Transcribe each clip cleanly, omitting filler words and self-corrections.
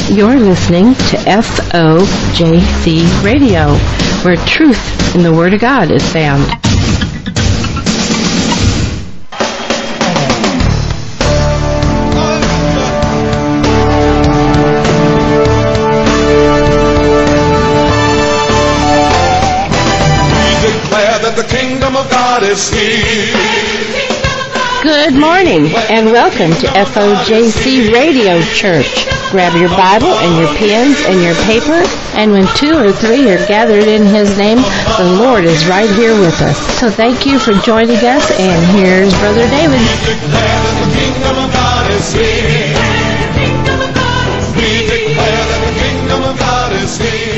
You're listening to FOJC Radio, where truth in the Word of God is found. We declare that the kingdom of God is here. Good morning, and welcome to FOJC Radio Church. Grab your Bible and your pens and your paper, and when 2 or 3 are gathered in His name, the Lord is right here with us. So thank you for joining us, and here's Brother David. We declare that the kingdom of God is here. We declare that the kingdom of God is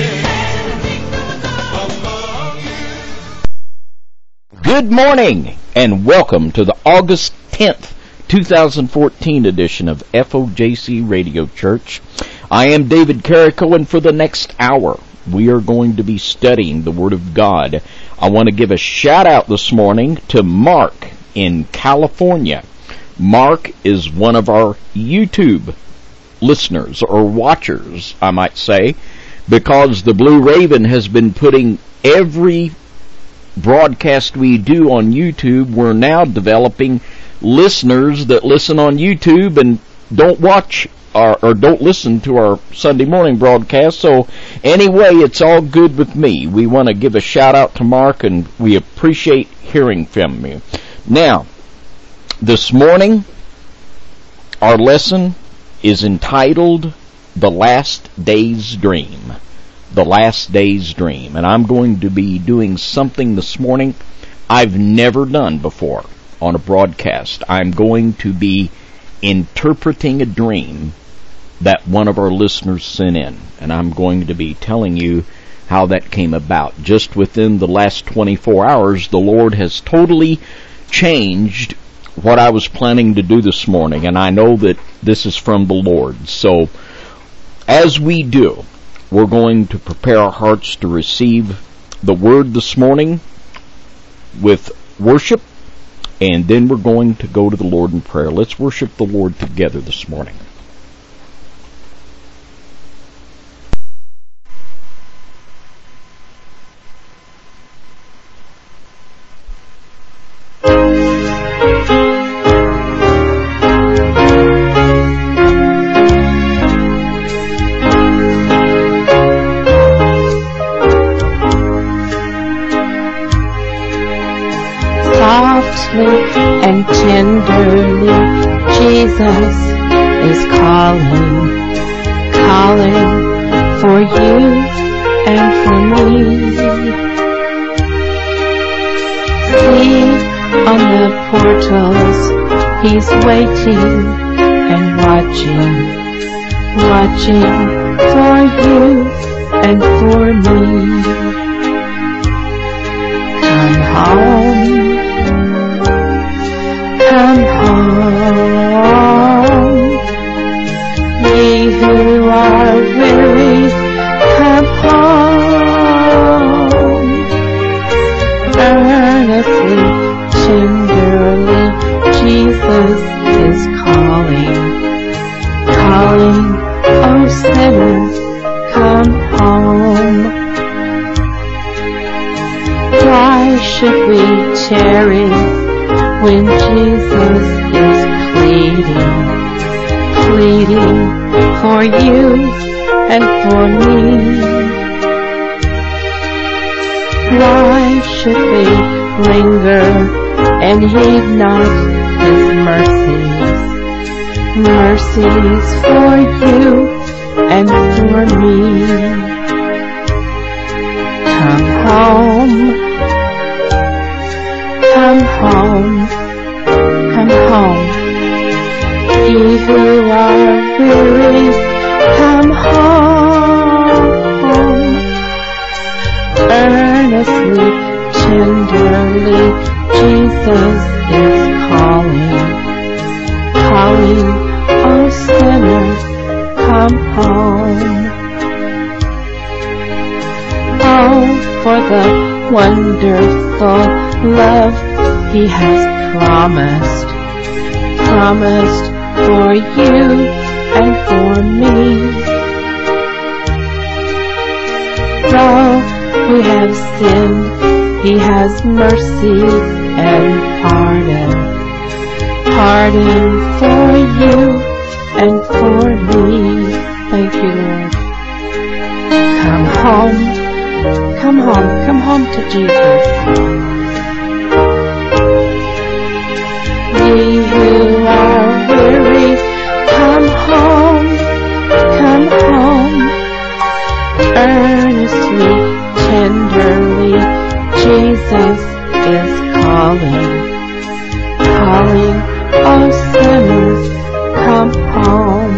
here. Good morning, and welcome to the August 10th, 2014 edition of FOJC Radio Church. I am David Carrico, and for the next hour, we are going to be studying the Word of God. I want to give a shout out this morning to Mark in California. Mark is one of our YouTube listeners, or watchers, I might say, because the Blue Raven has been putting every broadcast we do on YouTube. We're now developing listeners that listen on YouTube and don't watch or don't listen to our Sunday morning broadcast. So anyway, it's all good with me. We want to give a shout out to Mark, and we appreciate hearing from you. Now, this morning, our lesson is entitled The Last Day's Dream. The Last Day's Dream. And I'm going to be doing something this morning I've never done before on a broadcast. I'm going to be interpreting a dream that one of our listeners sent in. And I'm going to be telling you how that came about. Just within the last 24 hours, the Lord has totally changed what I was planning to do this morning. And I know that this is from the Lord. So, as we do, we're going to prepare our hearts to receive the Word this morning with worship, and then we're going to go to the Lord in prayer. Let's worship the Lord together this morning. And tenderly, Jesus is calling, calling for you and for me. See on the portals, He's waiting and watching, watching for you and for me. Come home. Come home, ye who are weary, come home. Earnestly, tenderly, Jesus is calling, calling, oh sinners, come home. Why should we tarry when Jesus is pleading, pleading for you and for me? Why should we linger and heed not His mercies, mercies for you and for me? Come home, come home, come home. Ye who are weary, come home. Earnestly, tenderly, Jesus is calling, calling, oh sinners, come home. Oh, for the wonderful love He has promised, promised for you and for me. all who have sinned, He has mercy and pardon. Pardon for you and for me. Thank you, Lord. Come home. Come home. Come home to Jesus. Ye who are weary, come home. Come home. Earnestly, tenderly, Jesus is calling. Calling all sinners, come home.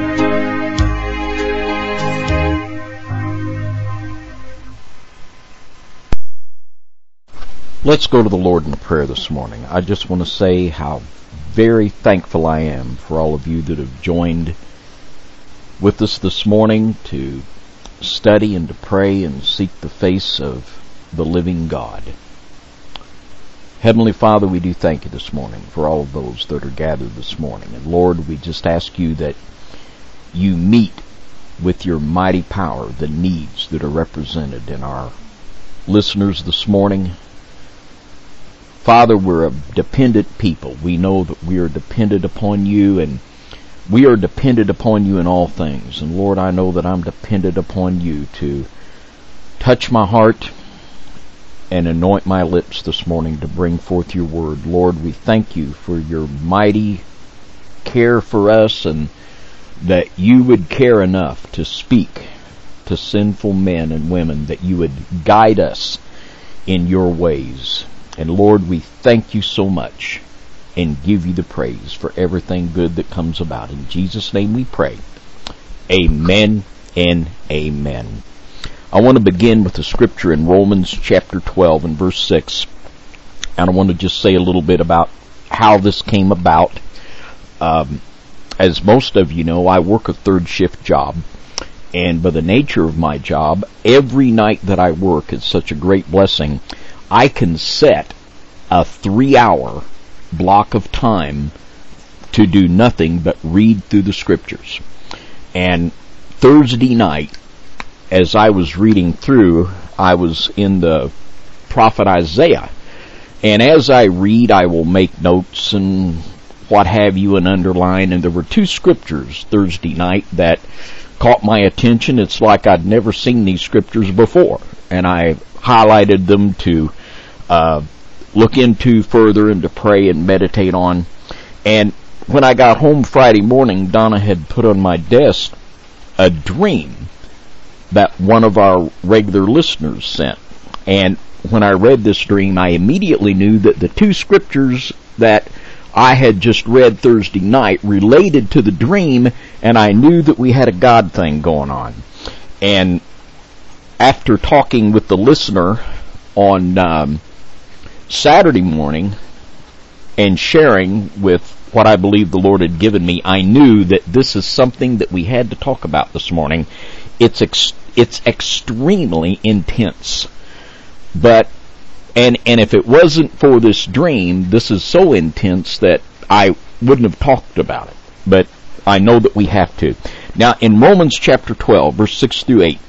Let's go to the Lord in prayer this morning. I just want to say how very thankful I am for all of you that have joined with us this morning to study and to pray and seek the face of the living God. Heavenly Father, we do thank you this morning for all of those that are gathered this morning. And Lord, we just ask you that you meet with your mighty power the needs that are represented in our listeners this morning. Father, we're a dependent people. We know that we are dependent upon you, and we are dependent upon you in all things. And Lord, I know that I'm dependent upon you to touch my heart and anoint my lips this morning to bring forth your word. Lord, we thank you for your mighty care for us, and that you would care enough to speak to sinful men and women, that you would guide us in your ways. And Lord, we thank you so much and give you the praise for everything good that comes about. In Jesus' name we pray. Amen and amen. I want to begin with the scripture in Romans chapter 12 and verse 6. And I want to just say a little bit about how this came about. As most of you know, I work a third shift job. And by the nature of my job, every night that I work is such a great blessing. I can set a 3-hour block of time to do nothing but read through the scriptures. And Thursday night, as I was reading through, I was in the prophet Isaiah. And as I read, I will make notes and what have you and underline. And there were 2 scriptures Thursday night that caught my attention. It's like I'd never seen these scriptures before. And I highlighted them to look into further and to pray and meditate on. And when I got home Friday morning, Donna had put on my desk a dream that one of our regular listeners sent. And when I read this dream, I immediately knew that the 2 scriptures that I had just read Thursday night related to the dream, and I knew that we had a God thing going on. And after talking with the listener on Saturday morning and sharing with what I believe the Lord had given me, I knew that this is something that we had to talk about this morning. It's extremely intense. But and if it wasn't for this dream, this is so intense that I wouldn't have talked about it. But I know that we have to. Now, in Romans chapter 12, verse 6 through 8,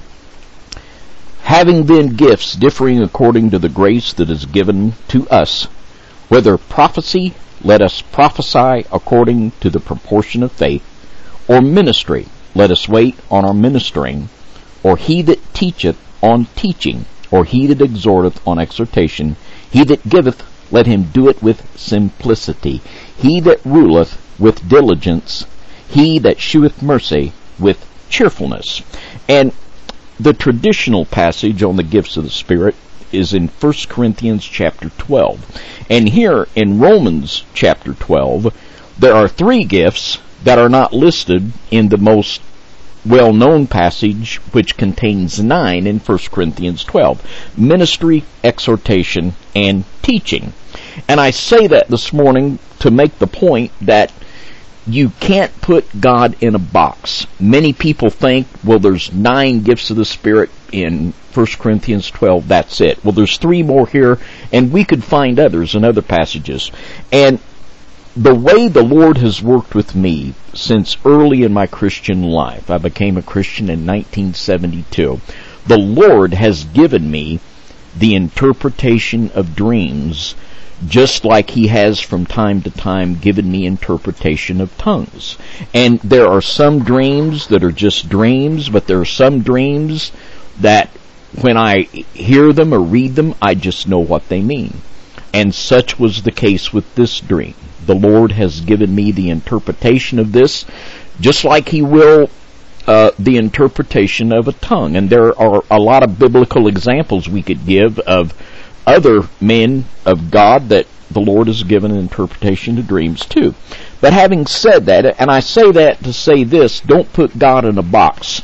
having then gifts differing according to the grace that is given to us, whether prophecy, let us prophesy according to the proportion of faith, or ministry, let us wait on our ministering, or he that teacheth on teaching, or he that exhorteth on exhortation, he that giveth, let him do it with simplicity, he that ruleth with diligence, he that sheweth mercy with cheerfulness. And the traditional passage on the gifts of the Spirit is in 1 Corinthians chapter 12. And here in Romans chapter 12, there are 3 gifts that are not listed in the most well-known passage, which contains 9 in 1 Corinthians 12. Ministry, exhortation, and teaching. And I say that this morning to make the point that you can't put God in a box. Many people think, well, there's 9 gifts of the Spirit in 1 Corinthians 12, that's it. Well, there's 3 more here, and we could find others in other passages. And the way the Lord has worked with me since early in my Christian life, I became a Christian in 1972. The Lord has given me the interpretation of dreams, just like He has from time to time given me interpretation of tongues. And there are some dreams that are just dreams, but there are some dreams that when I hear them or read them, I just know what they mean. And such was the case with this dream. The Lord has given me the interpretation of this, just like He will the interpretation of a tongue. And there are a lot of biblical examples we could give of other men of God that the Lord has given an interpretation to dreams too. But having said that, and I say that to say this, don't put God in a box.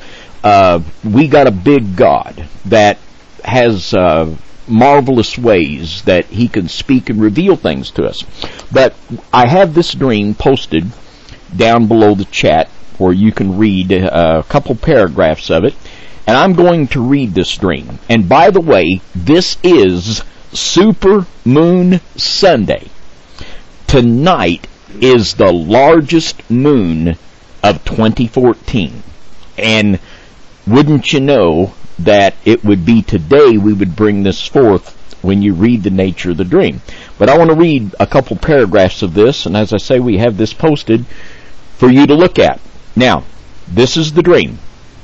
We got a big God that has marvelous ways that He can speak and reveal things to us. But I have this dream posted down below the chat where you can read a couple paragraphs of it. And I'm going to read this dream. And by the way, this is Super Moon Sunday. Tonight is the largest moon of 2014. And wouldn't you know that it would be today we would bring this forth when you read the nature of the dream. But I want to read a couple paragraphs of this, and as I say, we have this posted for you to look at. Now, this is the dream.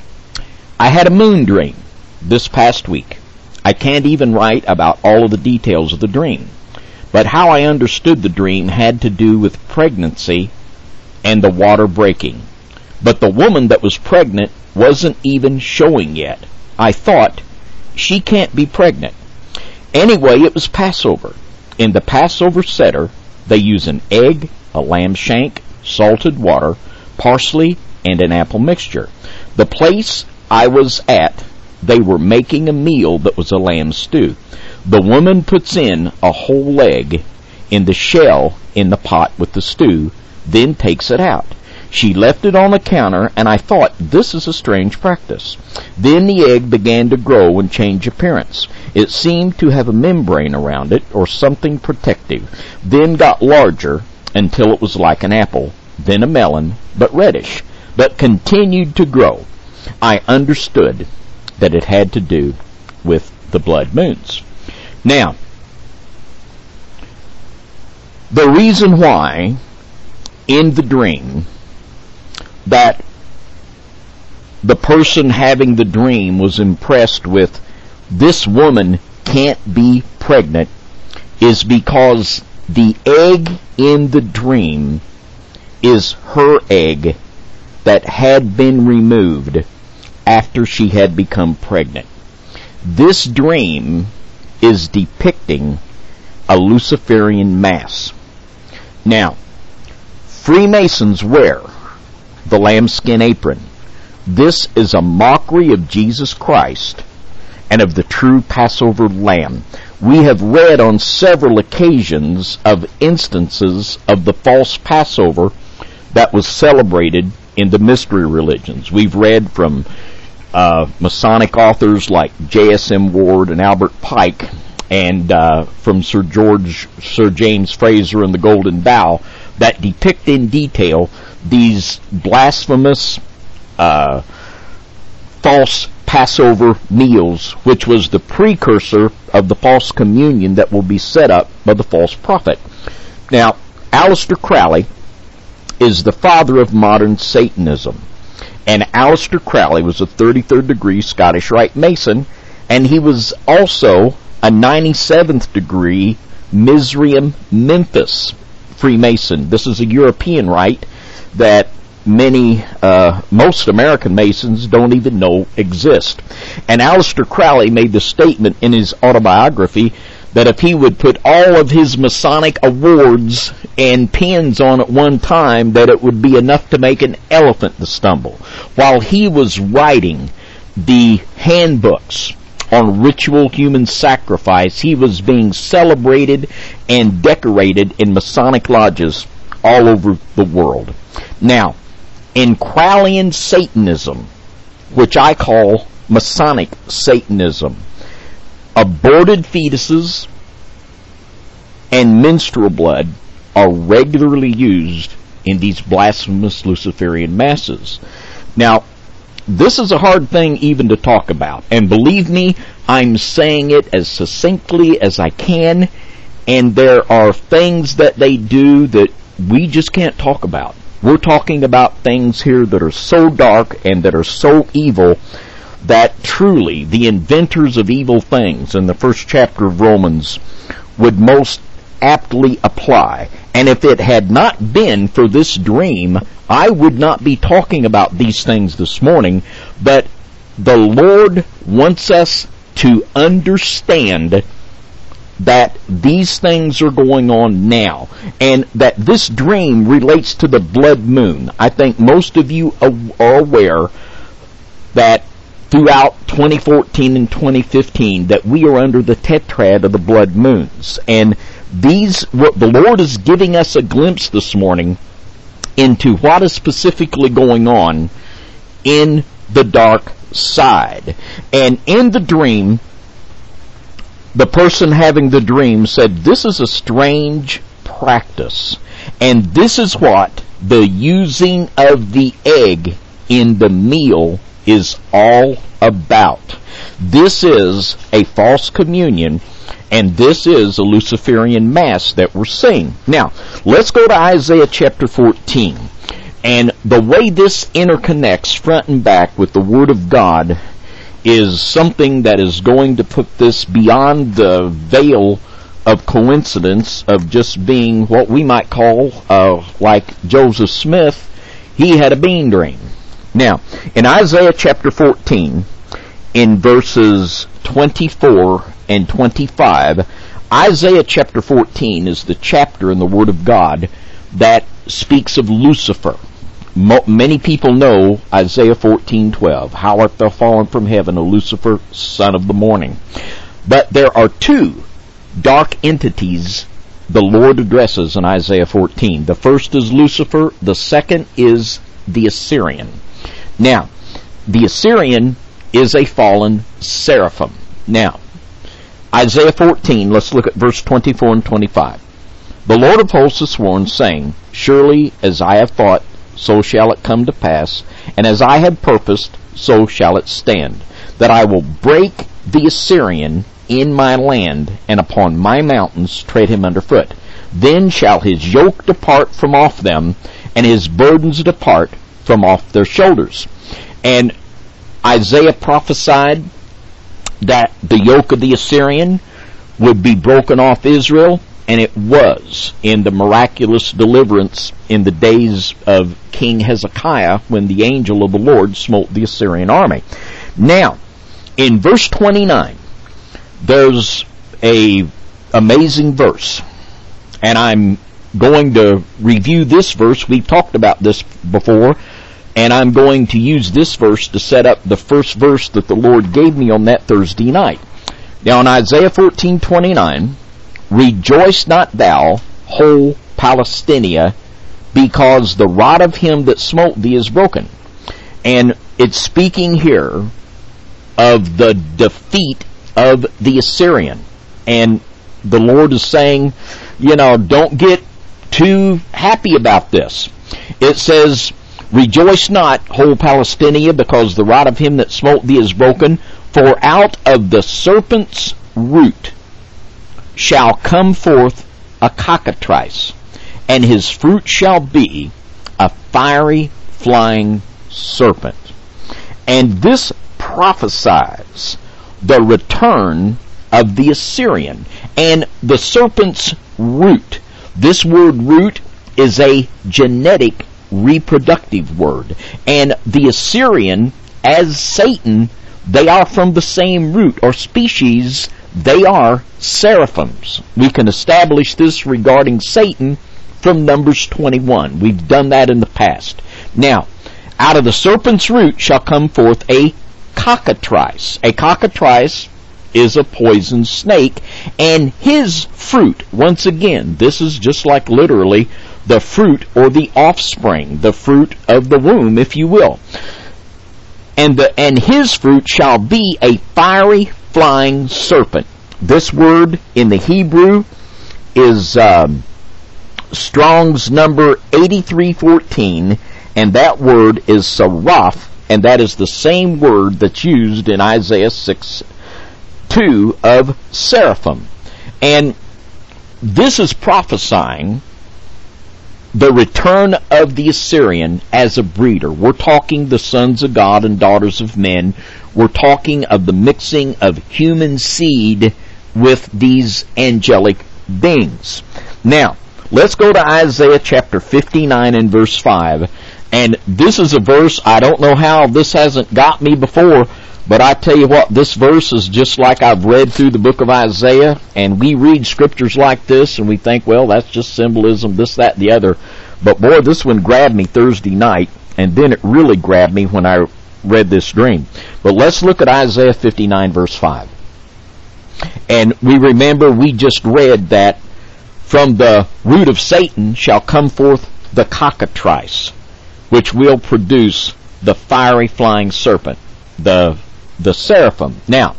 I had a moon dream this past week. I can't even write about all of the details of the dream, but how I understood the dream had to do with pregnancy and the water breaking. But the woman that was pregnant wasn't even showing yet. I thought, she can't be pregnant. Anyway, it was Passover. In the Passover Seder, they use an egg, a lamb shank, salted water, parsley, and an apple mixture. The place I was at, they were making a meal that was a lamb stew. The woman puts in a whole leg in the shell in the pot with the stew, then takes it out. She left it on the counter, and I thought, this is a strange practice. Then the egg began to grow and change appearance. It seemed to have a membrane around it, or something protective, then got larger until it was like an apple, then a melon, but reddish, but continued to grow. I understood that it had to do with the blood moons. Now, the reason why in the dream that the person having the dream was impressed with this woman can't be pregnant is because the egg in the dream is her egg that had been removed after she had become pregnant. This dream is depicting a Luciferian mass. Now, Freemasons wear the lambskin apron. This is a mockery of Jesus Christ and of the true Passover lamb. We have read on several occasions of instances of the false Passover that was celebrated in the mystery religions. We've read from Masonic authors like J.S.M. Ward and Albert Pike, and from Sir James Fraser and the Golden Bough, that depict in detail these blasphemous false Passover meals, which was the precursor of the false communion that will be set up by the false prophet. Now, Aleister Crowley is the father of modern Satanism. And Aleister Crowley was a 33rd degree Scottish Rite Mason, and he was also a 97th degree Mizraim Memphis Freemason. This is a European rite that most American Masons don't even know exist. And Aleister Crowley made the statement in his autobiography that if he would put all of his Masonic awards and pins on at one time, that it would be enough to make an elephant to stumble. While he was writing the handbooks on ritual human sacrifice, he was being celebrated and decorated in Masonic lodges all over the world. Now, in Crowleyan Satanism, which I call Masonic Satanism, aborted fetuses and menstrual blood are regularly used in these blasphemous Luciferian masses. Now, this is a hard thing even to talk about. And believe me, I'm saying it as succinctly as I can. And there are things that they do that we just can't talk about. We're talking about things here that are so dark and that are so evil that truly the inventors of evil things in the first chapter of Romans would most aptly apply. And if it had not been for this dream, I would not be talking about these things this morning. But the Lord wants us to understand that these things are going on now, and that this dream relates to the blood moon. I think most of you are aware that throughout 2014 and 2015 that we are under the tetrad of the blood moons. And what the Lord is giving us a glimpse this morning into what is specifically going on in the dark side. And in the dream, the person having the dream said, this is a strange practice. And this is what the using of the egg in the meal is all about. This is a false communion, and this is a Luciferian Mass that we're seeing. Now, let's go to Isaiah chapter 14. And the way this interconnects front and back with the Word of God is something that is going to put this beyond the veil of coincidence of just being what we might call, like Joseph Smith, he had a bean dream. Now, in Isaiah chapter 14, in verses 24 and 25, Isaiah chapter 14 is the chapter in the Word of God that speaks of Lucifer. Many people know Isaiah 14:12. How art thou fallen from heaven, O Lucifer, son of the morning? But there are two dark entities the Lord addresses in Isaiah 14. The first is Lucifer. The second is the Assyrian. Now, the Assyrian is a fallen seraphim. Now, Isaiah 14, let's look at verse 24 and 25. The Lord of hosts has sworn, saying, surely as I have thought, so shall it come to pass, and as I have purposed, so shall it stand, that I will break the Assyrian in my land, and upon my mountains tread him underfoot. Then shall his yoke depart from off them, and his burdens depart from off their shoulders. And Isaiah prophesied that the yoke of the Assyrian would be broken off Israel, and it was in the miraculous deliverance in the days of King Hezekiah when the angel of the Lord smote the Assyrian army. Now, in verse 29, there's a amazing verse, and I'm going to review this verse. We've talked about this before, and I'm going to use this verse to set up the first verse that the Lord gave me on that Thursday night. Now, in Isaiah 14:29, rejoice not thou, whole Palestina, because the rod of him that smote thee is broken. And it's speaking here of the defeat of the Assyrian. And the Lord is saying, don't get too happy about this. It says, rejoice not, whole Palestina, because the rod of him that smote thee is broken, for out of the serpent's root shall come forth a cockatrice, and his fruit shall be a fiery flying serpent. And this prophesies the return of the Assyrian and the serpent's root. This word root is a genetic reproductive word, and the Assyrian, as Satan, they are from the same root or species. They are seraphims. We can establish this regarding Satan from Numbers 21. We've done that in the past. Now, out of the serpent's root shall come forth a cockatrice. A cockatrice is a poison snake, and his fruit, once again, this is just like literally the fruit or the offspring, the fruit of the womb, if you will. And his fruit shall be a fiery flying serpent. This word in the Hebrew is Strong's number 8314, and that word is saraph, and that is the same word that's used in Isaiah 6:2 of seraphim. And this is prophesying the return of the Assyrian as a breeder. We're talking the sons of God and daughters of men. We're talking of the mixing of human seed with these angelic beings. Now, let's go to Isaiah chapter 59 and verse 5. And this is a verse, I don't know how this hasn't got me before, but I tell you what, this verse is just like I've read through the book of Isaiah, and we read scriptures like this, and we think, well, that's just symbolism, this, that, and the other. But boy, this one grabbed me Thursday night, and then it really grabbed me when I read this dream. But let's look at Isaiah 59 verse 5. And we remember we just read that from the root of Satan shall come forth the cockatrice, which will produce the fiery flying serpent, the seraphim. Now,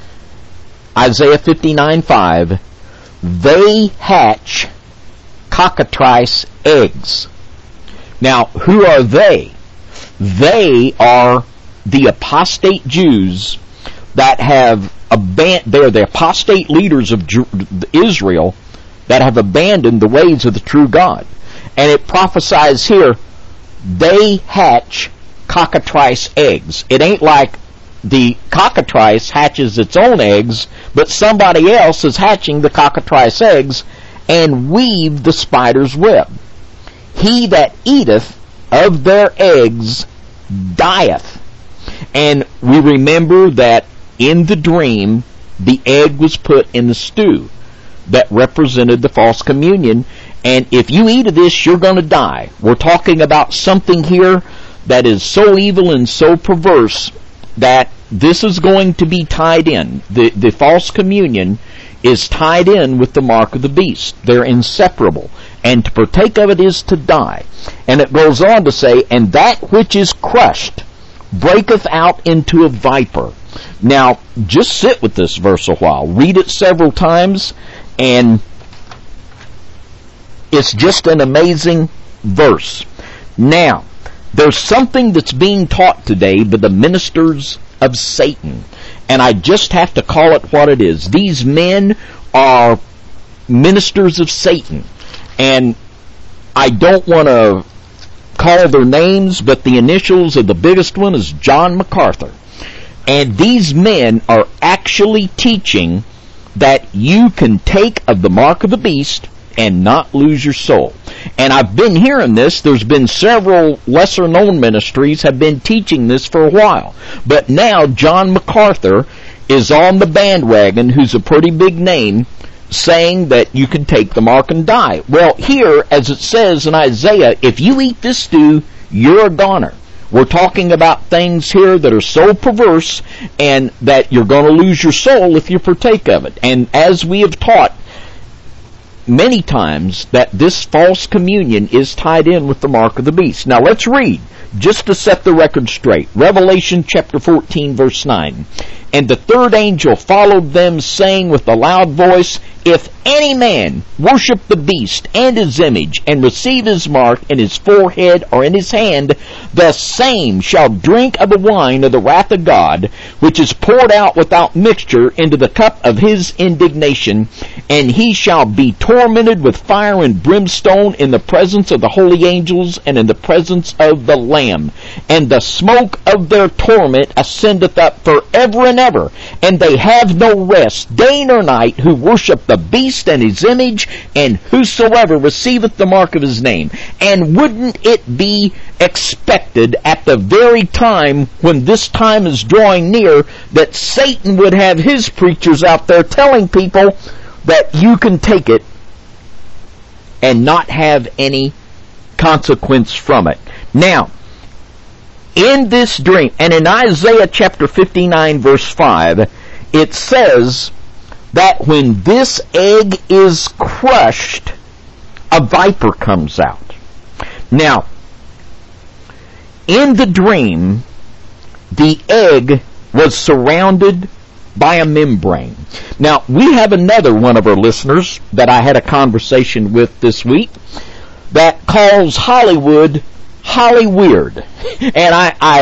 Isaiah 59:5, they hatch cockatrice eggs. Now, who are they? They are the apostate Jews that have they're the apostate leaders of Israel that have abandoned the ways of the true God. And it prophesies here, they hatch cockatrice eggs. It ain't like the cockatrice hatches its own eggs, but somebody else is hatching the cockatrice eggs and weave the spider's web. He that eateth of their eggs dieth. And we remember that in the dream, the egg was put in the stew that represented the false communion. And if you eat of this, you're going to die. We're talking about something here that is so evil and so perverse that this is going to be tied in. The false communion is tied in with the mark of the beast. They're inseparable. And to partake of it is to die. And it goes on to say, and that which is crushed breaketh out into a viper. Now, just sit with this verse a while. Read it several times, and it's just an amazing verse. Now, there's something that's being taught today by the ministers of Satan, and I just have to call it what it is. These men are ministers of Satan, and I don't want to call their names, but the initials of the biggest one is John MacArthur. And these men are actually teaching that you can take of the mark of the beast and not lose your soul. And I've been hearing this. There's been several lesser-known ministries have been teaching this for a while. But now John MacArthur is on the bandwagon, who's a pretty big name, saying that you can take the mark and die. Well, here, as it says in Isaiah, if you eat this stew, you're a goner. We're talking about things here that are so perverse and that you're going to lose your soul if you partake of it. And as we have taught many times, that this false communion is tied in with the mark of the beast. Now let's read, just to set the record straight. Revelation chapter 14 verse 9. And the third angel followed them, saying with a loud voice, if any man worship the beast and his image, and receive his mark in his forehead or in his hand, the same shall drink of the wine of the wrath of God, which is poured out without mixture into the cup of his indignation, and he shall be tormented with fire and brimstone in the presence of the holy angels and in the presence of the Lamb. And the smoke of their torment ascendeth up forever and ever, and they have no rest day nor night who worship the beast and his image, and whosoever receiveth the mark of his name. And wouldn't it be expected at the very time when this time is drawing near that Satan would have his preachers out there telling people that you can take it and not have any consequence from it. Now, in this dream, and in Isaiah chapter 59 verse 5, it says that when this egg is crushed, a viper comes out. Now, in the dream, the egg was surrounded by a membrane. Now, we have another one of our listeners that I had a conversation with this week that calls Hollywood Holly Weird. And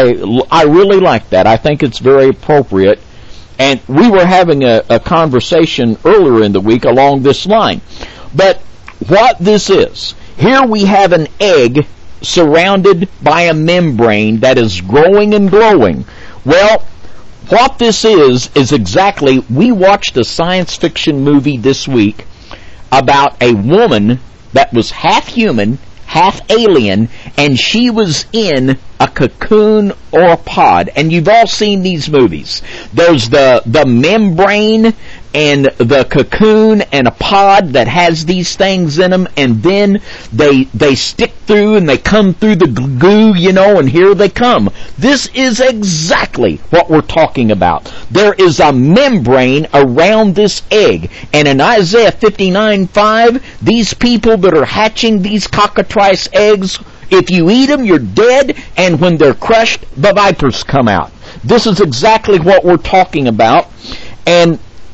I really like that. I think it's very appropriate. And we were having a conversation earlier in the week along this line. But what this is, here we have an egg surrounded by a membrane that is growing and glowing. Well, what this is exactly, we watched a science fiction movie this week about a woman that was half human, half alien, and she was in a cocoon or a pod. And you've all seen these movies. There's the membrane and the cocoon and a pod that has these things in them, and then they stick through and they come through the goo, and here they come. This is exactly what we're talking about. There is a membrane around this egg, and in Isaiah 59:5, these people that are hatching these cockatrice eggs, if you eat them, you're dead, and when they're crushed, the vipers come out. This is exactly what we're talking about. And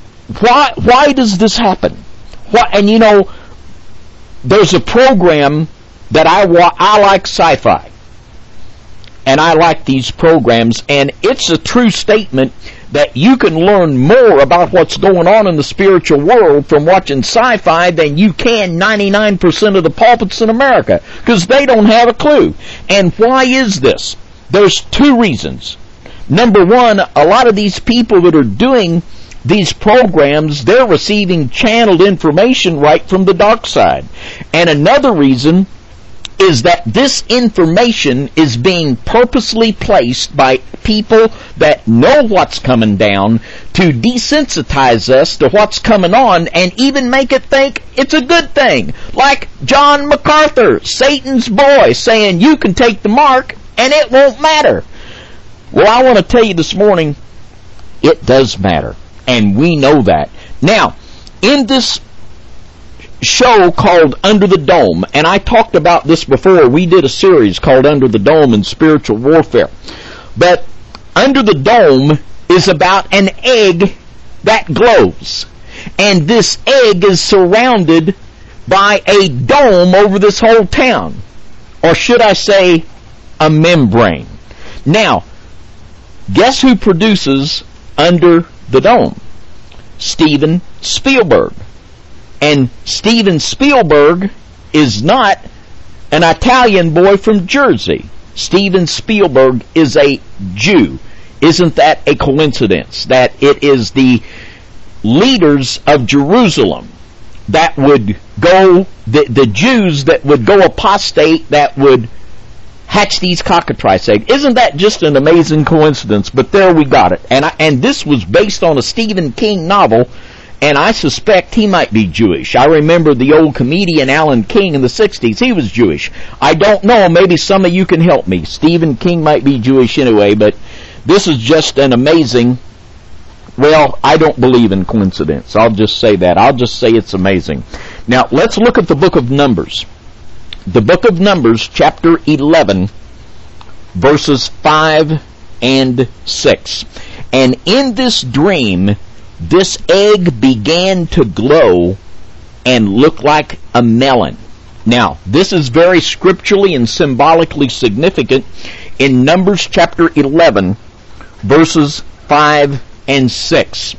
why does this happen? And there's a program that I like, Sci-Fi. And I like these programs, and it's a true statement that you can learn more about what's going on in the spiritual world from watching Sci-Fi than you can 99% of the pulpits in America, because they don't have a clue. And why is this? There's two reasons. Number one, a lot of these people that are doing these programs, they're receiving channeled information right from the dark side. And another reason is that this information is being purposely placed by people that know what's coming down to desensitize us to what's coming on and even make it think it's a good thing. Like John MacArthur, Satan's boy, saying you can take the mark and it won't matter. Well, I want to tell you this morning, it does matter. And we know that. Now, in this show called Under the Dome, and I talked about this before, we did a series called Under the Dome in Spiritual Warfare. But Under the Dome is about an egg that glows. And this egg is surrounded by a dome over this whole town. Or should I say, a membrane. Now, guess who produces Under the Dome? Steven Spielberg. And Steven Spielberg is not an Italian boy from Jersey. Steven Spielberg is a Jew. Isn't that a coincidence? That it is the leaders of Jerusalem that would go, the Jews that would go apostate, that would hatch these cockatrice eggs. Isn't that just an amazing coincidence? But there we got it. And this was based on a Stephen King novel, and I suspect he might be Jewish. I remember the old comedian Alan King in the 60s. He was Jewish. I don't know. Maybe some of you can help me. Stephen King might be Jewish anyway, but this is just an amazing... Well, I don't believe in coincidence. I'll just say that. I'll just say it's amazing. Now, let's look at the book of Numbers. The book of Numbers, chapter 11, verses 5 and 6. And in this dream, this egg began to glow and look like a melon. Now, this is very scripturally and symbolically significant in Numbers chapter 11, verses 5 and 6.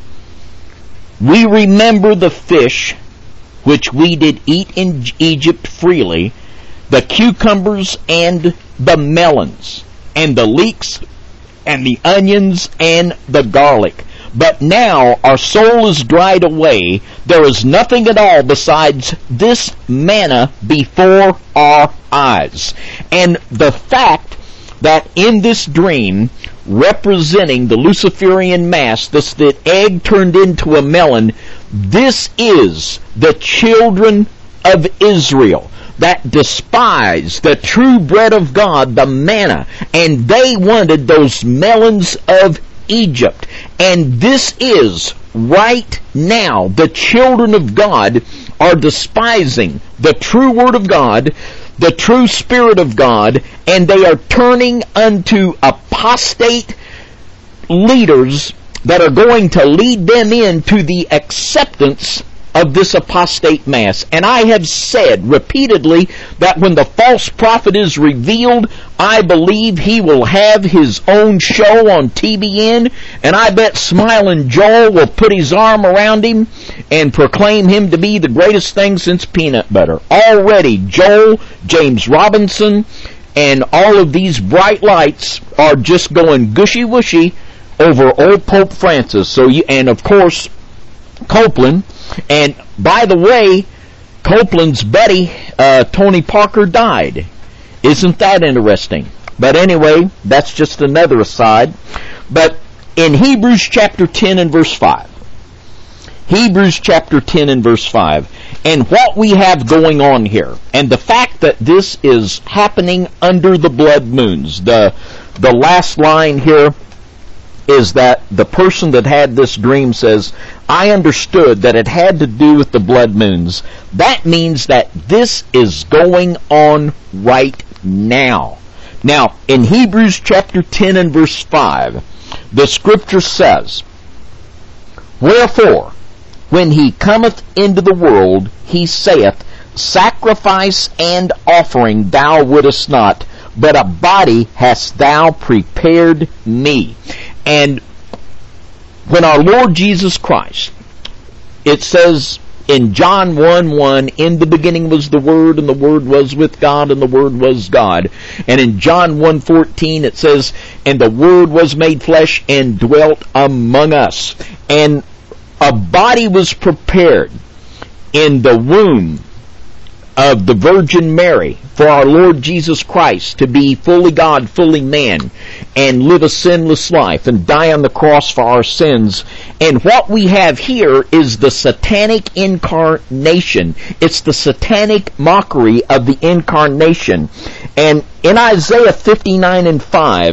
We remember the fish which we did eat in Egypt freely, the cucumbers and the melons, and the leeks, and the onions, and the garlic. But now our soul is dried away. There is nothing at all besides this manna before our eyes. And the fact that in this dream, representing the Luciferian mass, the egg turned into a melon, this is the children of Israel that despise the true bread of God, the manna, and they wanted those melons of Egypt. And this is right now, the children of God are despising the true Word of God, the true Spirit of God, and they are turning unto apostate leaders that are going to lead them into the acceptance of this apostate mass. And I have said repeatedly that when the false prophet is revealed, I believe he will have his own show on TBN, and I bet Smiling Joel will put his arm around him and proclaim him to be the greatest thing since peanut butter. Already, Joel, James Robinson, and all of these bright lights are just going gushy-wushy over old Pope Francis. And of course, Copeland. And by the way, Copeland's buddy, Tony Parker, died. Isn't that interesting? But anyway, that's just another aside. But in Hebrews chapter 10 and verse 5, Hebrews chapter 10 and verse 5, and what we have going on here, and the fact that this is happening under the blood moons. The last line here is that the person that had this dream says, I understood that it had to do with the blood moons. That means that this is going on right now. Now, in Hebrews chapter 10 and verse 5, the scripture says, Wherefore, when he cometh into the world, he saith, Sacrifice and offering thou wouldest not, but a body hast thou prepared me. And when our Lord Jesus Christ, it says in John 1:1, in the beginning was the Word, and the Word was with God, and the Word was God. And in John 1:14 it says, and the Word was made flesh and dwelt among us. And a body was prepared in the womb of the Virgin Mary for our Lord Jesus Christ to be fully God, fully man, and live a sinless life and die on the cross for our sins. And what we have here is the satanic incarnation. It's the satanic mockery of the incarnation. And in Isaiah 59 and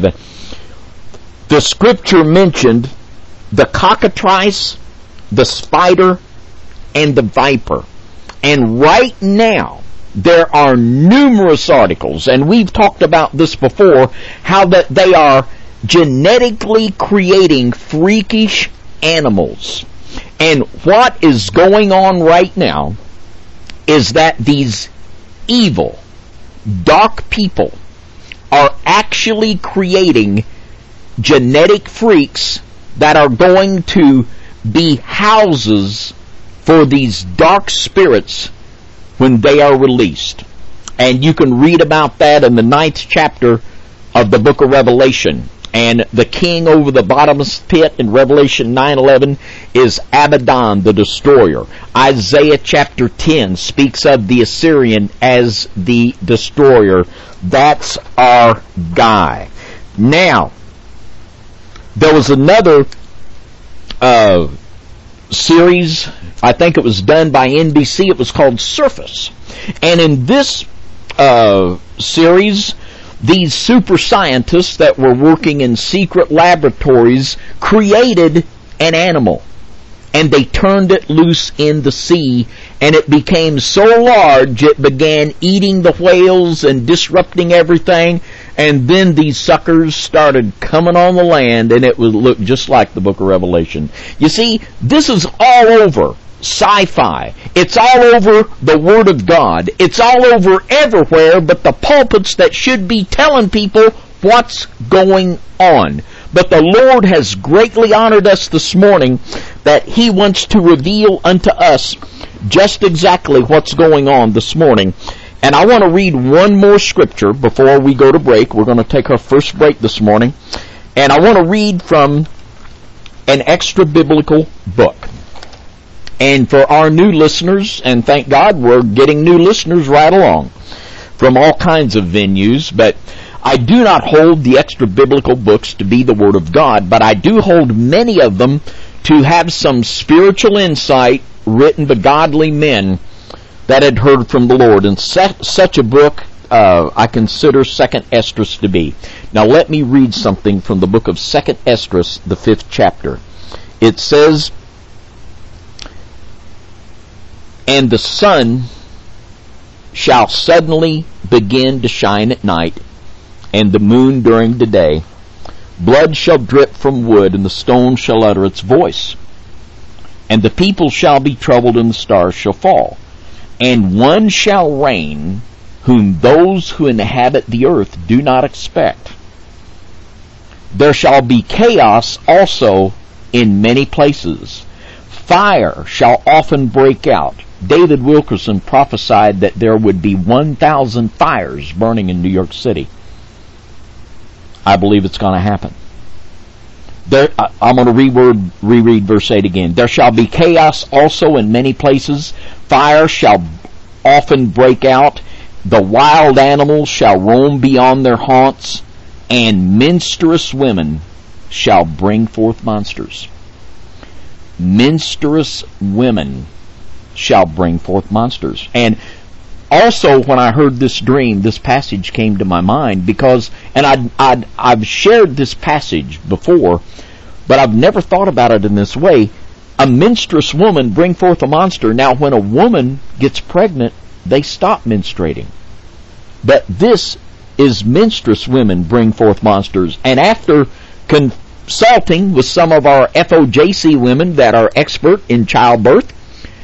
5, the scripture mentioned the cockatrice, the spider, and the viper. And right now, there are numerous articles, and we've talked about this before, how that they are genetically creating freakish animals. And what is going on right now is that these evil, dark people are actually creating genetic freaks that are going to be houses for these dark spirits when they are released. And you can read about that in the 9th chapter of the book of Revelation. And the king over the bottomless pit in Revelation 9:11 is Abaddon, the destroyer. Isaiah chapter 10 speaks of the Assyrian as the destroyer. That's our guy. Now, there was another series, I think it was done by NBC, it was called Surface. And in this series, these super scientists that were working in secret laboratories created an animal. And they turned it loose in the sea, and it became so large it began eating the whales and disrupting everything. And then these suckers started coming on the land, and it would look just like the book of Revelation. You see, this is all over sci-fi. It's all over the Word of God. It's all over everywhere but the pulpits that should be telling people what's going on. But the Lord has greatly honored us this morning that He wants to reveal unto us just exactly what's going on this morning. And I want to read one more scripture before we go to break. We're going to take our first break this morning. And I want to read from an extra biblical book. And for our new listeners, and thank God we're getting new listeners right along from all kinds of venues, but I do not hold the extra biblical books to be the Word of God, but I do hold many of them to have some spiritual insight written by godly men that had heard from the Lord. And such a book I consider 2nd Esdras to be. Now let me read something from the book of 2nd Esdras, the 5th chapter. It says, and the sun shall suddenly begin to shine at night, and the moon during the day. Blood shall drip from wood, and the stone shall utter its voice. And the people shall be troubled, and the stars shall fall. And one shall reign, whom those who inhabit the earth do not expect. There shall be chaos also in many places. Fire shall often break out. David Wilkerson prophesied that there would be 1,000 fires burning in New York City. I believe it's going to happen. I'm going to reread verse 8 again. There shall be chaos also in many places. Fire shall often break out. The wild animals shall roam beyond their haunts, and menstruous women shall bring forth monsters. Menstruous women shall bring forth monsters. And also, when I heard this dream, this passage came to my mind because, and I've shared this passage before, but I've never thought about it in this way. A menstruous woman bring forth a monster. Now, when a woman gets pregnant, they stop menstruating. But this is menstruous women bring forth monsters. And after consulting with some of our FOJC women that are expert in childbirth,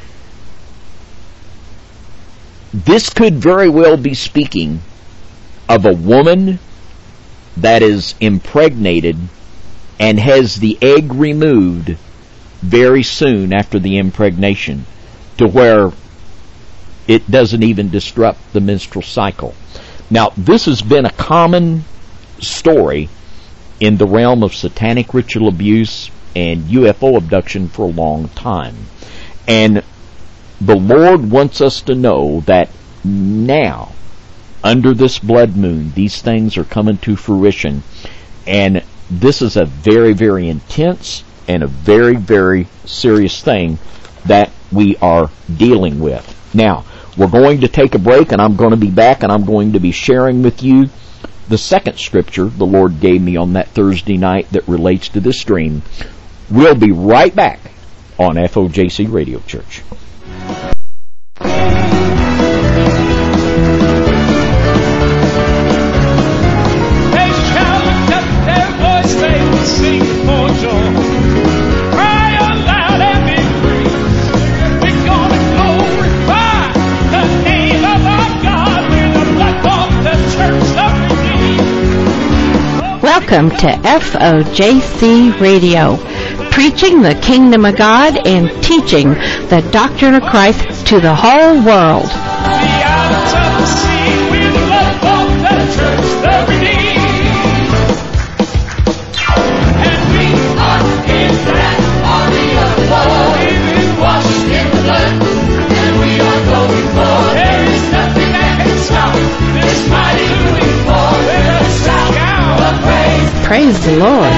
this could very well be speaking of a woman that is impregnated and has the egg removed very soon after the impregnation, to where it doesn't even disrupt the menstrual cycle. Now, this has been a common story in the realm of satanic ritual abuse and UFO abduction for a long time. And the Lord wants us to know that now, under this blood moon, these things are coming to fruition. And this is a very, very intense and a very, very serious thing that we are dealing with. Now, we're going to take a break, and I'm going to be back, and I'm going to be sharing with you the second scripture the Lord gave me on that Thursday night that relates to this dream. We'll be right back on FOJC Radio Church. Welcome to FOJC Radio, preaching the kingdom of God and teaching the doctrine of Christ to the whole world. Praise the Lord.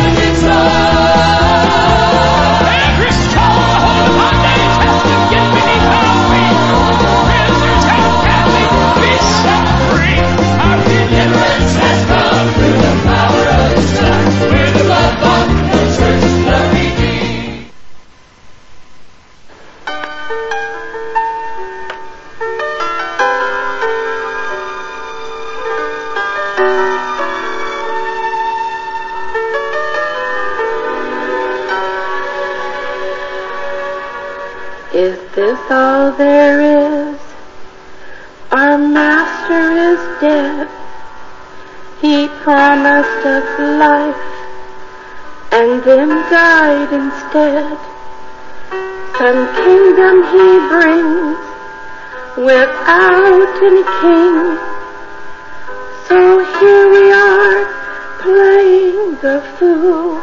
Is this all there is? Our Master is dead. He promised us life and then died instead. Some kingdom he brings without any king. So here we are playing the fool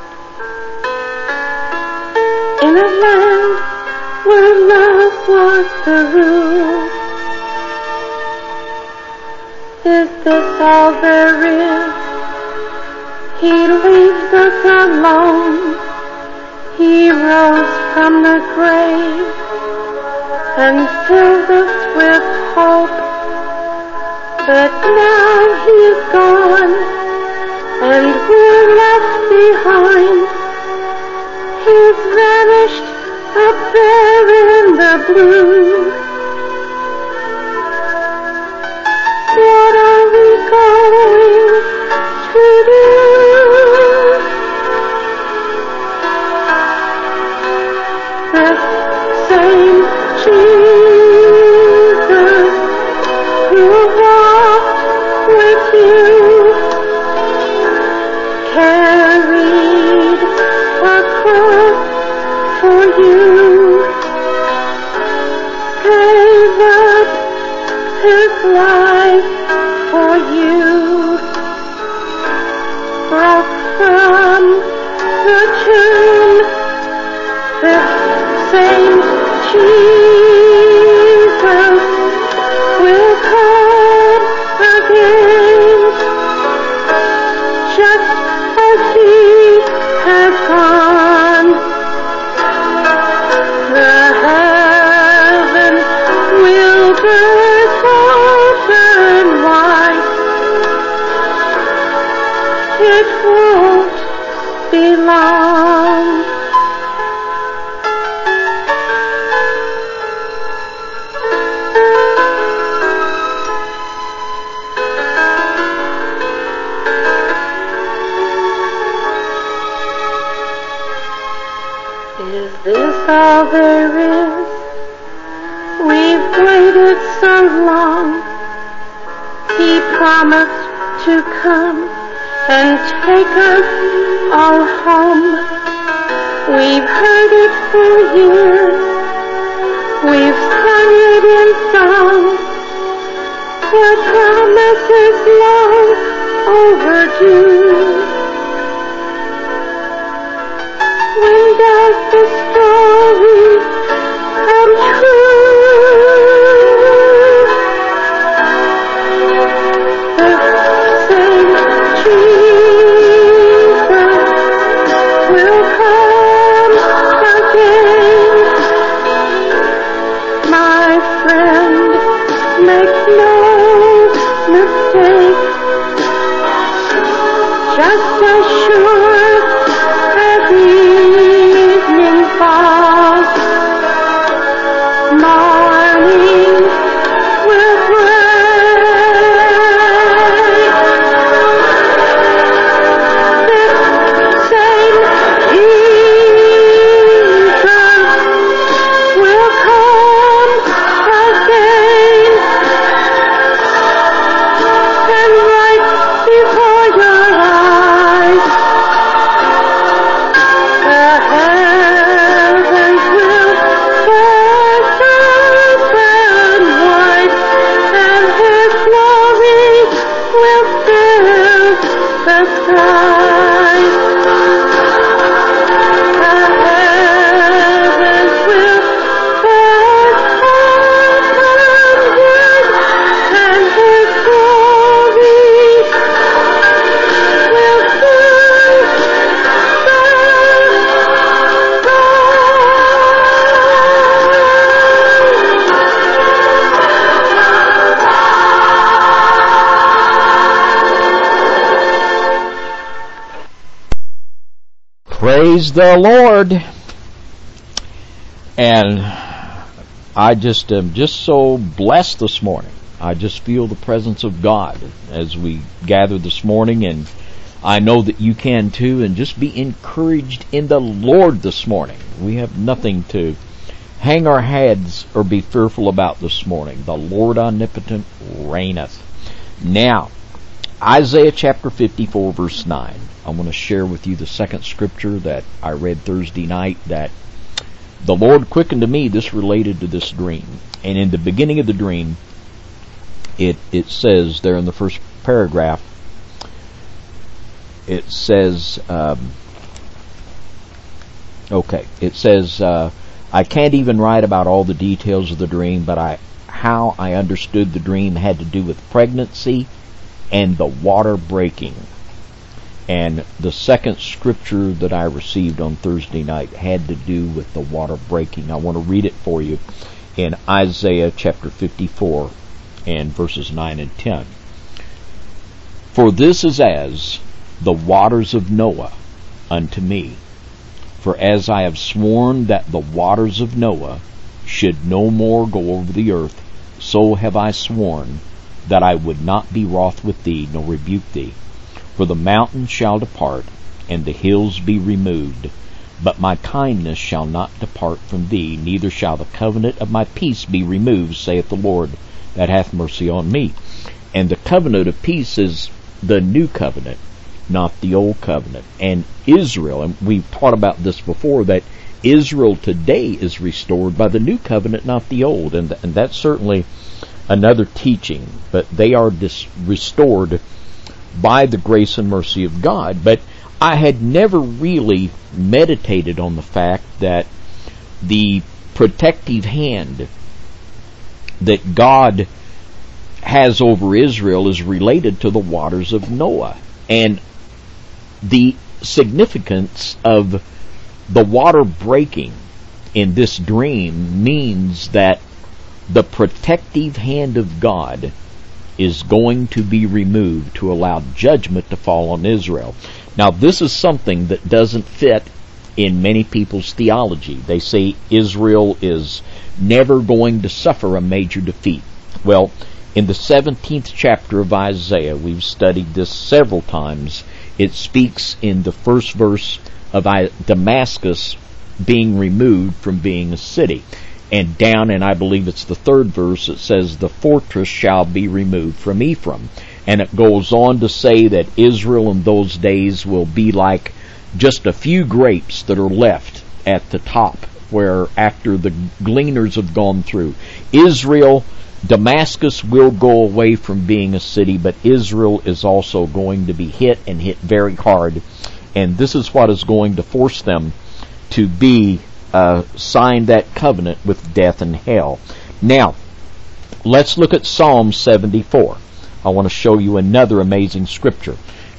in a land where love was the rule. Is this all there is? He leaves us alone. He rose from the grave and filled us with hope. But now he is gone and we're left behind. He's vanished up there in the blue. What are we going to do? The paid a cross for you, gave up his life for you, broke from the tomb this same Jesus will come again, just as he has gone. The heavens will burst open wide. It won't be long. Is this all there is? We've waited so long. He promised to come and take us all home. We've heard it for years. We've sung it in song. The promise is long overdue. When does the story come true? The same Jesus will come again. My friend, make no mistake. Just as sure as evening falls, morning will break. This same Jesus will come again, and right before your eyes, the heavens will burst open wide, and his glory will fill the skies. The heavens will burst open wide, and his glory will fill the Praise the Lord. And I just am just so blessed this morning. I just feel the presence of God as we gather this morning, and I know that you can too, and just be encouraged in the Lord this morning. We have nothing to hang our heads or be fearful about this morning. The Lord omnipotent reigneth. Now, Isaiah chapter 54 verse 9. I want to share with you the second scripture that I read Thursday night, that the Lord quickened to me. This related to this dream. And in the beginning of the dream, it says there in the first paragraph, it says, I can't even write about all the details of the dream, but how I understood the dream had to do with pregnancy and the water breaking. And the second scripture that I received on Thursday night had to do with the water breaking. I want to read it for you in Isaiah chapter 54 and verses 9 and 10. For this is as the waters of Noah unto me. For as I have sworn that the waters of Noah should no more go over the earth, so have I sworn that I would not be wroth with thee, nor rebuke thee. For the mountains shall depart, and the hills be removed, but my kindness shall not depart from thee, neither shall the covenant of my peace be removed, saith the Lord that hath mercy on me. And the covenant of peace is the new covenant. not the old covenant. And Israel, and we've taught about this before, that Israel today is restored by the new covenant, not the old. And that's certainly another teaching. But they are restored by the grace and mercy of God. But I had never really meditated on the fact that the protective hand that God has over Israel is related to the waters of Noah. And the significance of the water breaking in this dream means that the protective hand of God is going to be removed to allow judgment to fall on Israel. Now, this is something that doesn't fit in many people's theology. They say Israel is never going to suffer a major defeat. Well, in the 17th chapter of Isaiah, we've studied this several times. It speaks in the first verse of Damascus being removed from being a city. And down, and I believe it's the third verse, it says, the fortress shall be removed from Ephraim. And it goes on to say that Israel in those days will be like just a few grapes that are left at the top, where after the gleaners have gone through. Israel, Damascus will go away from being a city, but Israel is also going to be hit, and hit very hard. And this is what is going to force them to be sign that covenant with death and hell. Now, let's look at Psalm 74. I want to show you another amazing scripture.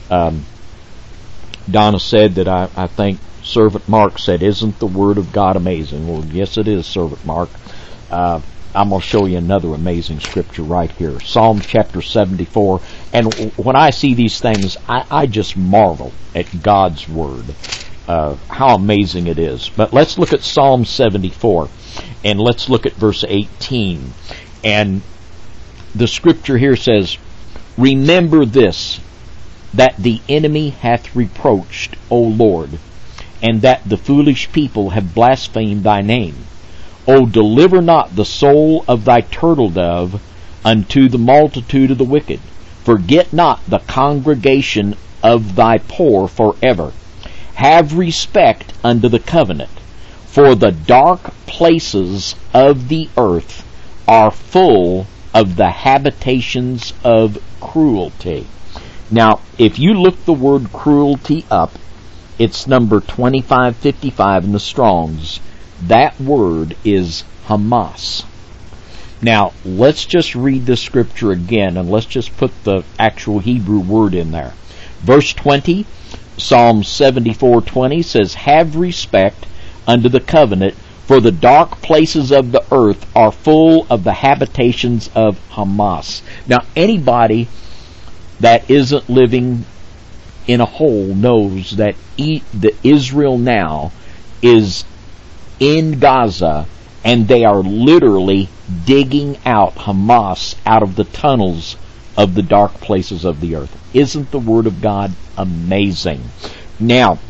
Donna said that I think Servant Mark said, isn't the Word of God amazing? Well, yes it is, Servant Mark. I'm going to show you another amazing scripture right here. Psalm chapter 74. And when I see these things, I just marvel at God's Word. How amazing it is. But let's look at Psalm 74. And let's look at verse 18. And the scripture here says, remember this, that the enemy hath reproached, O Lord, and that the foolish people have blasphemed thy name. O deliver not the soul of thy turtle dove unto the multitude of the wicked. Forget not the congregation of thy poor forever. Have respect unto the covenant, for the dark places of the earth are full of the habitations of cruelty. Now, if you look the word cruelty up, it's number 2555 in the Strong's. That word is Hamas. Now, let's just read the scripture again, and let's just put the actual Hebrew word in there. Verse 20, Psalm 74:20 says, have respect unto the covenant, for the dark places of the earth are full of the habitations of Hamas. Now, anybody that isn't living in a hole knows that the Israel now is in Gaza, and they are literally digging out Hamas out of the tunnels of the dark places of the earth. Isn't the Word of God amazing? Now,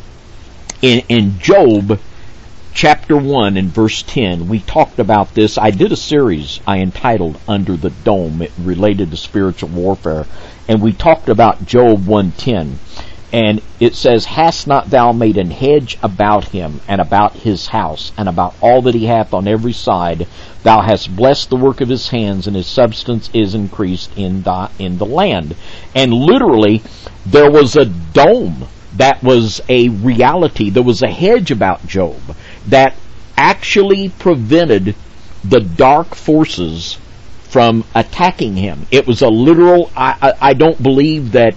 in Job chapter 1 and verse 10, we talked about this. I did a series I entitled Under the Dome. It related to spiritual warfare. And we talked about Job 1:10. And it says, hast not thou made an hedge about him, and about his house, and about all that he hath on every side? Thou hast blessed the work of his hands, and his substance is increased in the land. And literally, there was a dome that was a reality. There was a hedge about Job that actually prevented the dark forces from attacking him. It was a literal, I don't believe that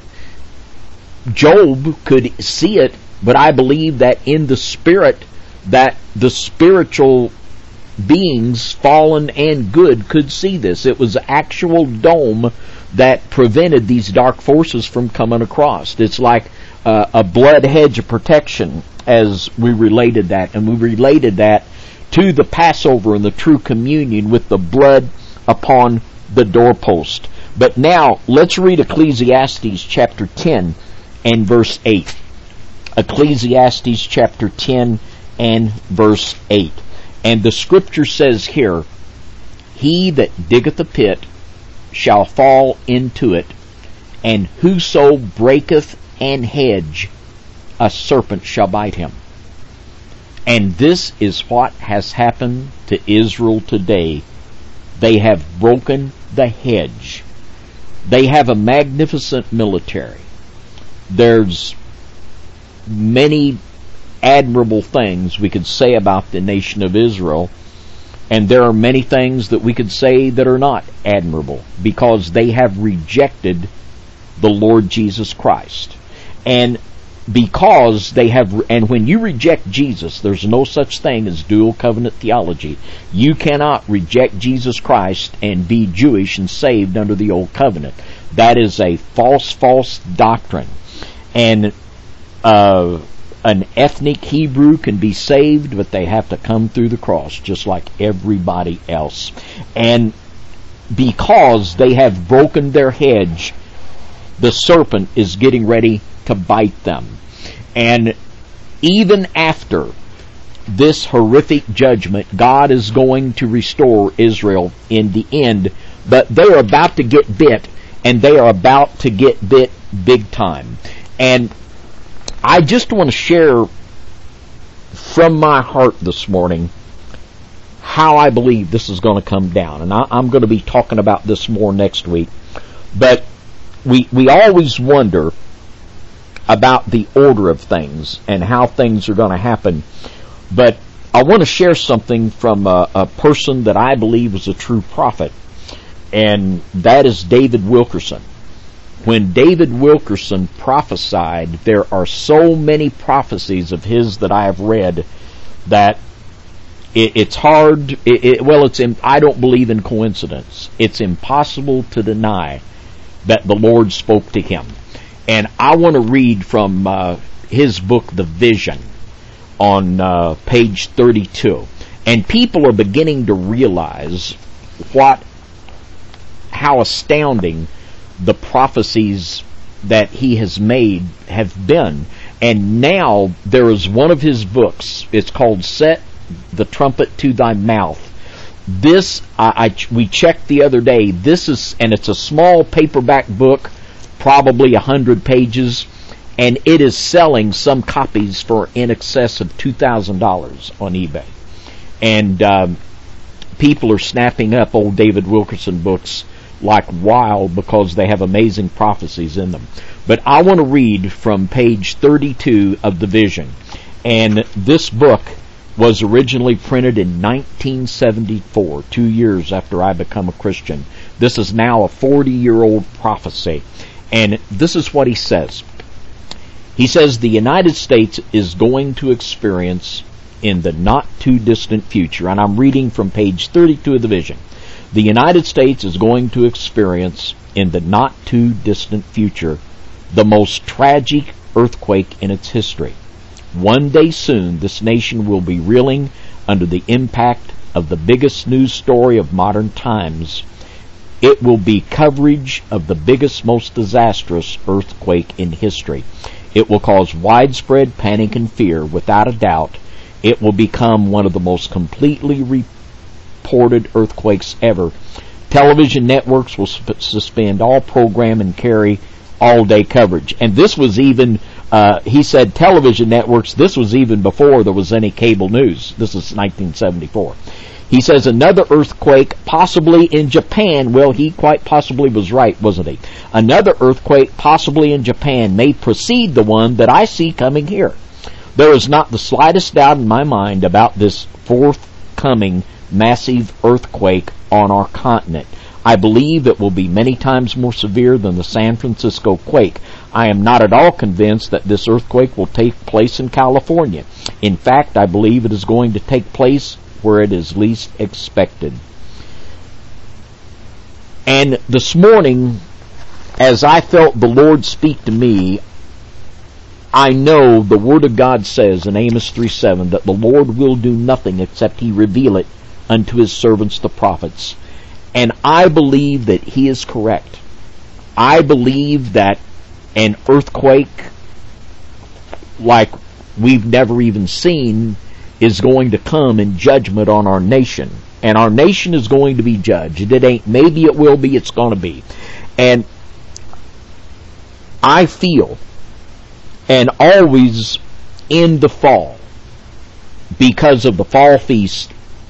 Job could see it, but I believe that in the spirit, that the spiritual beings, fallen and good, could see this. It was an actual dome that prevented these dark forces from coming across. It's like a blood hedge of protection, as we related that. And we related that to the Passover and the true communion with the blood upon the doorpost. But now, let's read Ecclesiastes chapter 10 and verse 8. Ecclesiastes chapter 10 and verse 8. And the scripture says here, he that diggeth a pit shall fall into it, and whoso breaketh and hedge, a serpent shall bite him. And this is what has happened to Israel today. They have broken the hedge. They have a magnificent military. There's many admirable things we could say about the nation of Israel, and there are many things that we could say that are not admirable, because they have rejected the Lord Jesus Christ. And because they have, and when you reject Jesus, there's no such thing as dual covenant theology. You cannot reject Jesus Christ and be Jewish and saved under the old covenant. That is a false doctrine. And an ethnic Hebrew can be saved, but they have to come through the cross, just like everybody else. And because they have broken their hedge, the serpent is getting ready to bite them. And even after this horrific judgment, God is going to restore Israel in the end, but they're about to get bit, and they are about to get bit big time. And I just want to share from my heart this morning how I believe this is going to come down. And I'm going to be talking about this more next week. But we always wonder about the order of things and how things are going to happen. But I want to share something from a person that I believe is a true prophet, and that is David Wilkerson. When David Wilkerson prophesied, there are so many prophecies of his that I have read that it's hard. I don't believe in coincidence. It's impossible to deny that the Lord spoke to him. And I want to read from his book, The Vision, on page 32. And people are beginning to realize how astounding the prophecies that he has made have been. And now there is one of his books. It's called Set the Trumpet to Thy Mouth. This, we checked the other day. This is, and it's a small paperback book, probably 100 pages, and it is selling some copies for in excess of $2,000 on eBay. And people are snapping up old David Wilkerson books like wild because they have amazing prophecies in them. But I want to read from page 32 of The Vision. And this book was originally printed in 1974, 2 years after I become a Christian. This is now a 40-year-old prophecy. And this is what he says. He says, the United States is going to experience in the not-too-distant future, and I'm reading from page 32 of The Vision, the United States is going to experience in the not-too-distant future the most tragic earthquake in its history. One day soon, this nation will be reeling under the impact of the biggest news story of modern times. It will be coverage of the biggest, most disastrous earthquake in history. It will cause widespread panic and fear, without a doubt. It will become one of the most completely reported earthquakes ever. Television networks will suspend all program and carry all-day coverage. And this was even, he said television networks, this was even before there was any cable news. This is 1974. He says another earthquake, possibly in Japan. Well, he quite possibly was right, wasn't he? Another earthquake, possibly in Japan, may precede the one that I see coming here. There is not the slightest doubt in my mind about this forthcoming massive earthquake on our continent. I believe it will be many times more severe than the San Francisco quake. I am not at all convinced that this earthquake will take place in California. In fact, I believe it is going to take place where it is least expected. And this morning, as I felt the Lord speak to me, I know the Word of God says in Amos 3:7 that the Lord will do nothing except He reveal it unto His servants the prophets. And I believe that He is correct. I believe that an earthquake like we've never even seen is going to come in judgment on our nation. And our nation is going to be judged. It ain't maybe it will be, it's going to be. And I feel And always in the fall, because of the fall feast,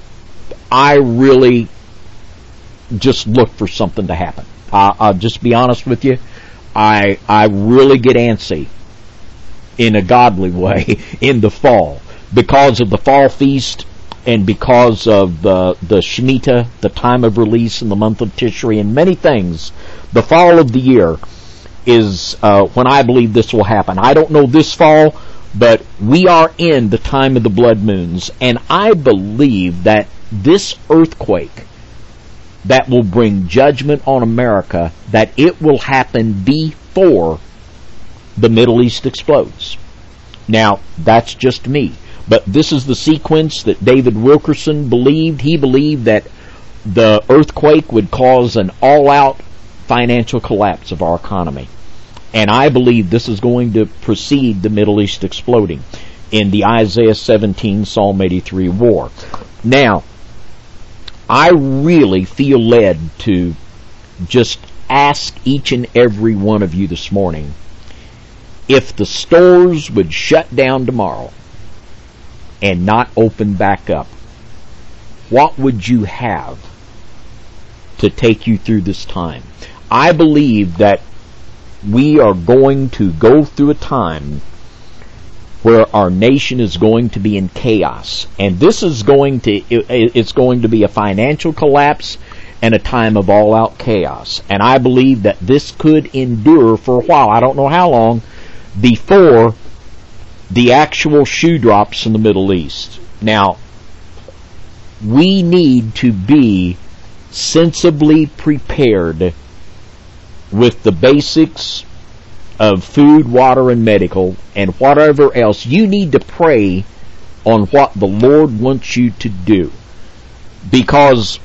I really just look for something to happen. I'll just be honest with you. I really get antsy in a godly way in the fall because of the fall feast and because of the Shemitah, the time of release in the month of Tishri, and many things. The fall of the year is when I believe this will happen. I don't know this fall, but we are in the time of the blood moons, and I believe that this earthquake that will bring judgment on America, that it will happen before the Middle East explodes. Now, that's just me. But this is the sequence that David Wilkerson believed. He believed that the earthquake would cause an all-out financial collapse of our economy. And I believe this is going to precede the Middle East exploding in the Isaiah 17, Psalm 83 war. Now, I really feel led to just ask each and every one of you this morning, if the stores would shut down tomorrow and not open back up, what would you have to take you through this time? I believe that we are going to go through a time where our nation is going to be in chaos. And this is it's going to be a financial collapse and a time of all-out chaos. And I believe that this could endure for a while. I don't know how long before the actual shoe drops in the Middle East. Now, we need to be sensibly prepared with the basics of food, water, and medical, and whatever else. You need to pray on what the Lord wants you to do, because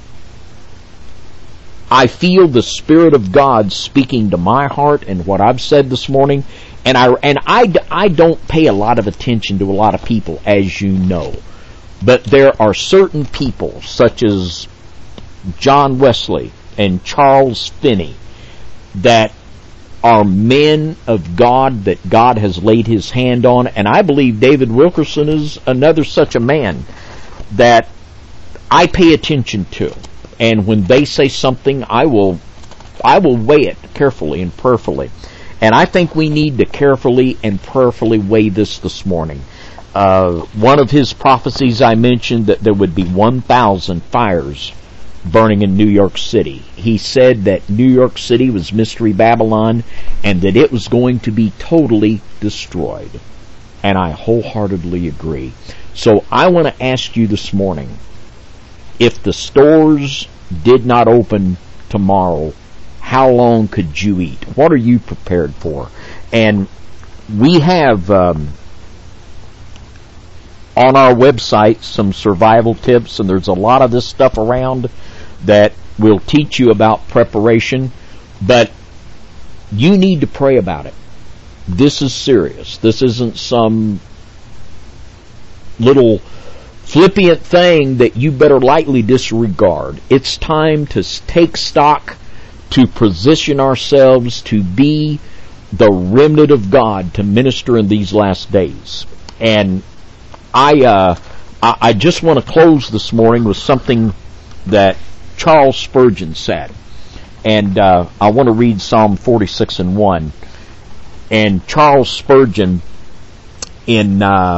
I feel the Spirit of God speaking to my heart and what I've said this morning, and I don't pay a lot of attention to a lot of people, as you know, but there are certain people such as John Wesley and Charles Finney that are men of God that God has laid His hand on, and I believe David Wilkerson is another such a man that I pay attention to. And when they say something, I will weigh it carefully and prayerfully. And I think we need to carefully and prayerfully weigh this morning. One of his prophecies, I mentioned that there would be 1,000 fires burning in New York City. He said that New York City was Mystery Babylon and that it was going to be totally destroyed. And I wholeheartedly agree. So I want to ask you this morning, if the stores did not open tomorrow, how long could you eat? What are you prepared for? And we have on our website some survival tips, and there's a lot of this stuff around that will teach you about preparation, but you need to pray about it. This is serious. This isn't some little flippant thing that you better lightly disregard. It's time to take stock, to position ourselves to be the remnant of God to minister in these last days. And I just want to close this morning with something that Charles Spurgeon said. And I want to read Psalm 46:1. And Charles Spurgeon in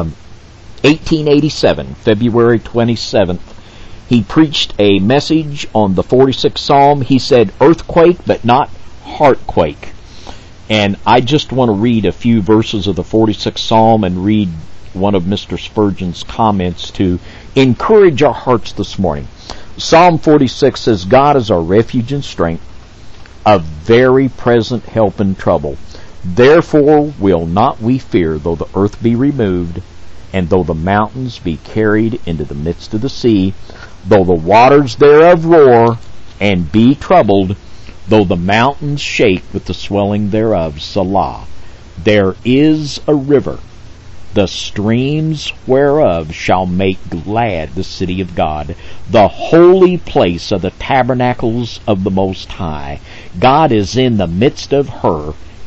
1887, February 27th, he preached a message on the 46th Psalm. He said, earthquake, but not heartquake. And I just want to read a few verses of the 46th Psalm and read one of Mr. Spurgeon's comments to encourage our hearts this morning. Psalm 46 says, God is our refuge and strength, a very present help in trouble. Therefore will not we fear, though the earth be removed, and though the mountains be carried into the midst of the sea, though the waters thereof roar, and be troubled, though the mountains shake with the swelling thereof. Selah. There is a river, the streams whereof shall make glad the city of God, the holy place of the tabernacles of the Most High. God is in the midst of her.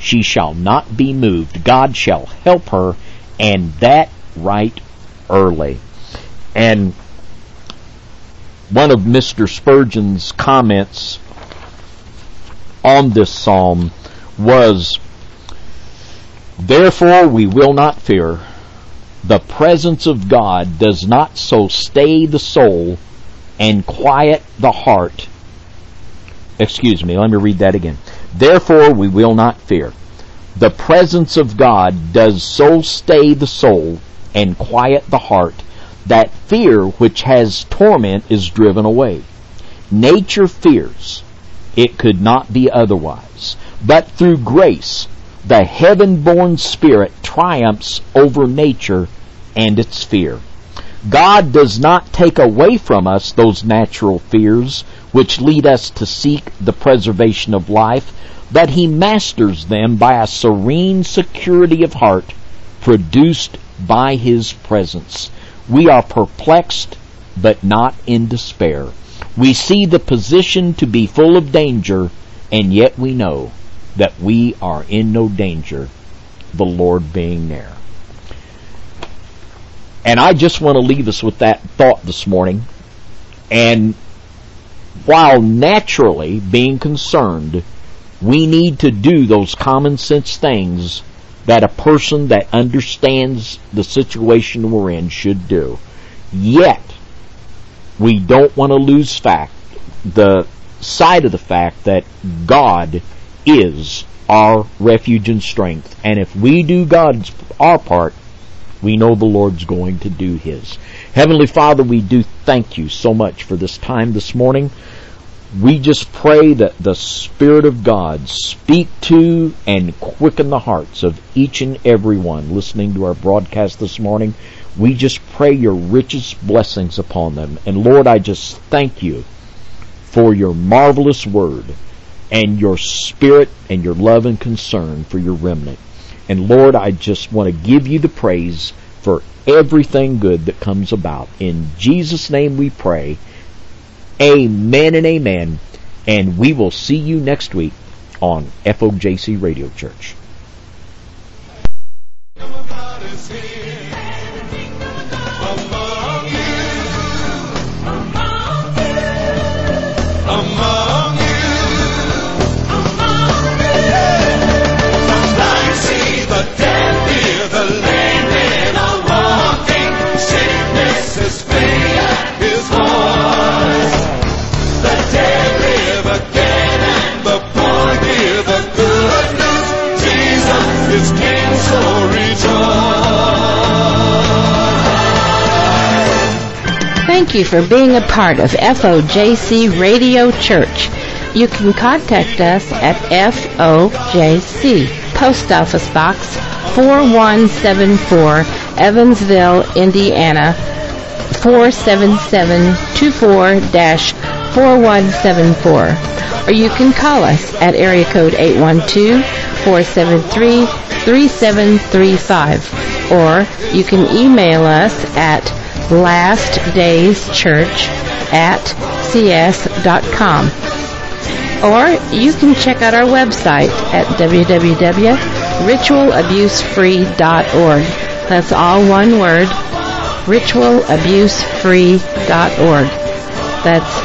she shall not be moved. God shall help her, and that right early. And one of Mr. Spurgeon's comments on this psalm was, "Therefore we will not fear. The presence of God does not so stay the soul and quiet the heart." Excuse me, let me read that again. "Therefore we will not fear. The presence of God does so stay the soul and quiet the heart that fear which has torment is driven away. Nature fears. It could not be otherwise. But through grace, the heaven-born spirit triumphs over nature and its fear. God does not take away from us those natural fears which lead us to seek the preservation of life, but He masters them by a serene security of heart produced by His presence. We are perplexed, but not in despair. We see the position to be full of danger, and yet we know that we are in no danger, the Lord being there." And I just want to leave us with that thought this morning. And while naturally being concerned, we need to do those common sense things that a person that understands the situation we're in should do. Yet, we don't want to lose the sight of the fact that God is our refuge and strength. And if we do our part, we know the Lord's going to do His. Heavenly Father, we do thank You so much for this time this morning. We just pray that the Spirit of God speak to and quicken the hearts of each and every one listening to our broadcast this morning. We just pray Your richest blessings upon them. And Lord, I just thank You for Your marvelous word and Your Spirit and Your love and concern for Your remnant. And Lord, I just want to give You the praise for everything good that comes about. In Jesus' name we pray. Amen and amen. And we will see you next week on FOJC Radio Church. Thank you for being a part of FOJC Radio Church. You can contact us at FOJC, Post Office Box 4174, Evansville, Indiana 47724-4174. Or you can call us at area code 812-473-3735. Or you can email us at lastdayschurch@cs.com. Or you can check out our website at www.ritualabusefree.org. That's all one word, ritualabusefree.org. That's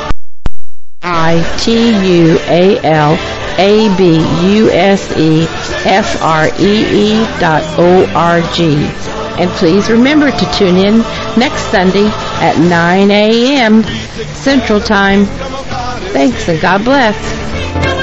ITUALABUSEFREE.org. And please remember to tune in next Sunday at 9 a.m. Central Time. Thanks and God bless.